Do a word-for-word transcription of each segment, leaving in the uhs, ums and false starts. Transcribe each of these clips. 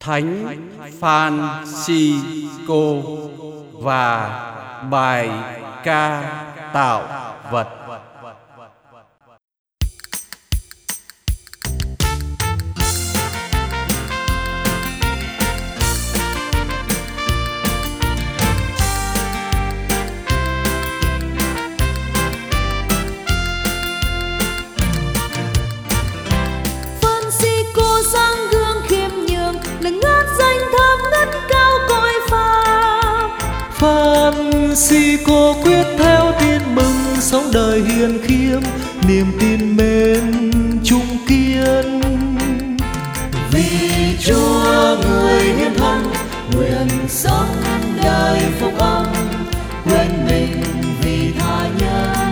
Thánh Phan-si-cô và bài ca tạo vật. Phan-si-cô sáng gương khiêm nhường, là ngát danh thơm ngất cao cõi Pháp. Phan-si-cô quyết theo tin mừng, sống đời hiền khiêm, niềm tin mến trung kiên. Vì Chúa người hiến thân, nguyện sống đời phúc âm, quên mình vì tha nhân.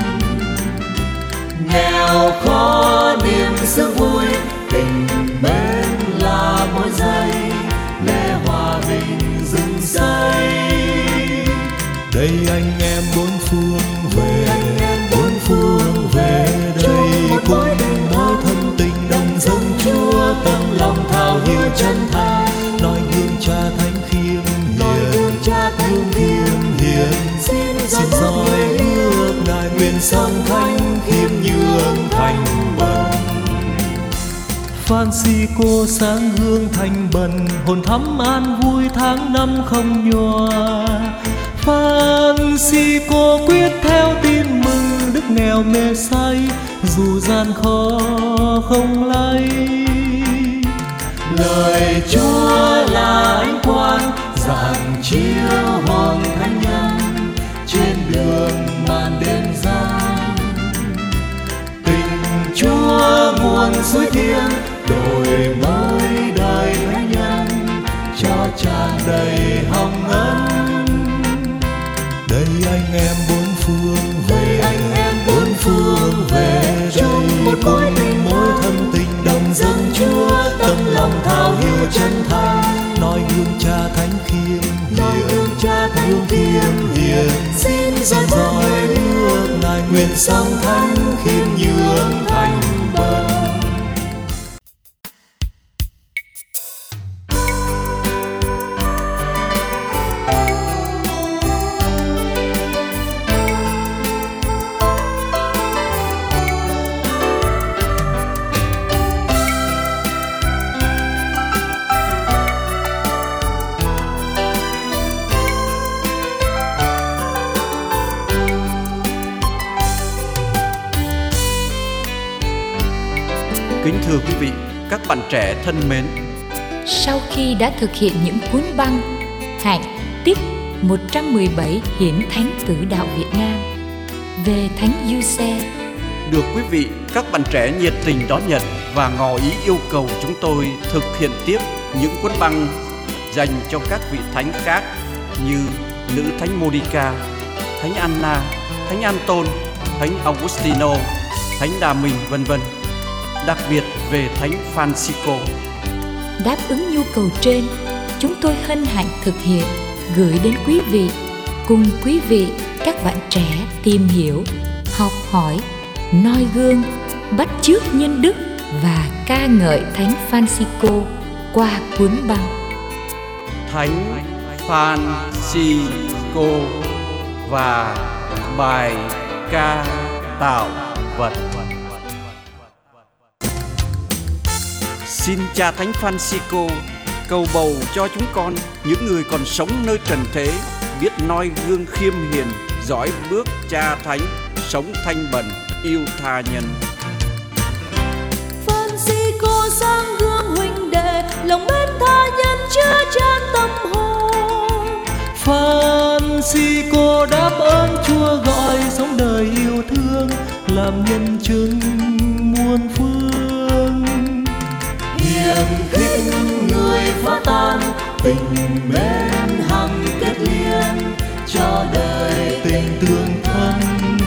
Nghèo khó niềm sướng vui, tình mến là mỗi giây, lẽ hòa bình rừng xây. Đây anh em bốn phương về, bốn phương về đây, cùng mối thân tình đồng dâng Chúa, tâm lòng thao hiếu chân thành, noi gương Cha thánh khiêm hiền, Cha thánh khiêm hiền. Xin dõi bước Ngài, nguyện sống thánh khiêm nhường thành bần. Phan-si-cô sáng gương thành bần, hồn thắm an vui tháng năm không nhòa. Phan-si-cô quyết theo tin mừng, đức nghèo mê say, dù gian khó không lay. Lời Chúa là ánh quang, rạng chiếu hồn thánh nhân, trên đường màn đêm dài. Tình Chúa nguồn suối thiên, đổi mới đời thánh nhân, cho tràn đầy hồng ân. Đây anh em bốn phương Đây về, anh em bốn phương về đây, chung một mối tình mối thân tình đồng dâng Chúa, tâm lòng thao hiếu chân thành, noi gương Cha thánh khiêm hiền, Cha thánh khiêm hiền. Xin Xin dõi bước Ngài, nguyện sống thánh khiêm nhường thành bần. Kính thưa quý vị, các bạn trẻ thân mến, Sau khi đã thực hiện những cuốn băng Hạnh tích một trăm mười bảy Hiển Thánh Tử Đạo Việt Nam về Thánh Giuse, được quý vị, các bạn trẻ nhiệt tình đón nhận và ngỏ ý yêu cầu chúng tôi thực hiện tiếp những cuốn băng dành cho các vị thánh khác như nữ thánh Monica, thánh Anna, thánh Anton, thánh Augustino, thánh Đà Mình, vân vân. Đặc biệt về thánh Phan-si-cô. đáp ứng nhu cầu trên, chúng tôi hân hạnh thực hiện gửi đến quý vị, cùng quý vị các bạn trẻ tìm hiểu, học hỏi, noi gương, bắt chước nhân đức và ca ngợi thánh Phan-si-cô qua cuốn băng Thánh Phan-si-cô và bài ca tạo vật. Xin Cha Thánh Phan-si-cô cầu bầu cho chúng con, những người còn sống nơi trần thế, biết noi gương khiêm hiền, dõi bước Cha Thánh, sống thanh bần, yêu tha nhân. Phan-si-cô sáng gương huynh đệ, lòng mến tha nhân chứa chan tâm hồn. Phan-si-cô đáp ơn Chúa gọi, sống đời yêu thương, làm nhân chứng muôn phương. Hiền khích người phá tan, tình mến hằng kết liên, cho đời Tình tương thân,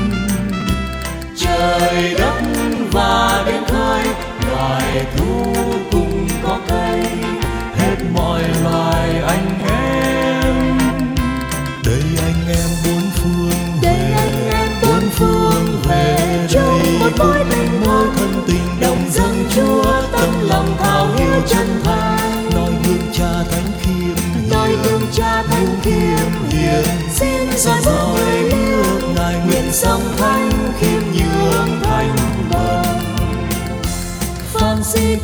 trời đất và biển khơi, loài thú cùng có cây, hết mọi loài anh em. Đây anh em bốn phương đây về, anh em bốn bốn phương về chung một mối tình mối thân tình đồng dâng Chúa, tâm lòng thao hiếu chân thành, noi gương Cha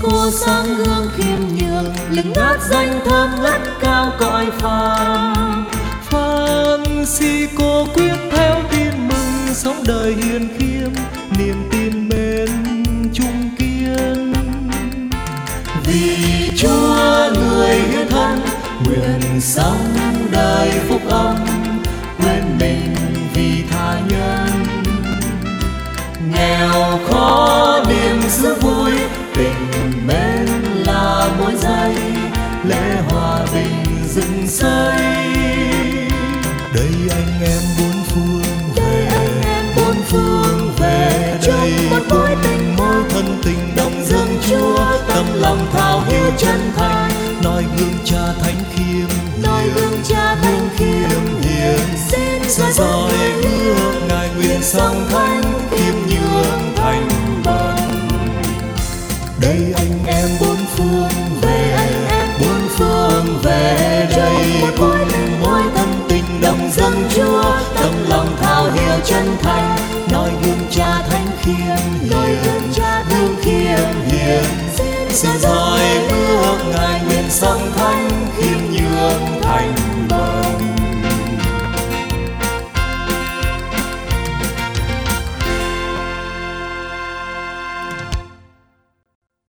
cô sáng gương khiêm nhường, lưng ngát danh thơm ngất cao cõi phàm. Francisco quyết theo tin mừng, sống đời hiền khiêm, niềm tin mến trung kiên. Vì Chúa người hiến thân, nguyện sống đời phúc âm, quên mình vì tha nhân. Nghèo khó niềm giữ vui, tình mến là mỗi giây, lễ hòa bình dựng xây. Đây anh em bốn phương về, bốn phương về đây, cùng mối thân tình đồng dâng Chúa, tâm lòng thao hiếu chân thành, noi gương Cha thánh khiêm hiền, Cha thánh khiêm hiền, xin dõi bước Ngài nguyện sống thánh khiêm nhường thành bần. Đây anh em bốn phương về, bốn phương về đây, cùng mối thân tình đồng dâng Chúa, tâm lòng thao hiếu chân thành, noi gương Cha thánh khiêm hiền, gương khiêm hiền, xin dõi bước Ngài nguyện sống thánh khiêm nhường thành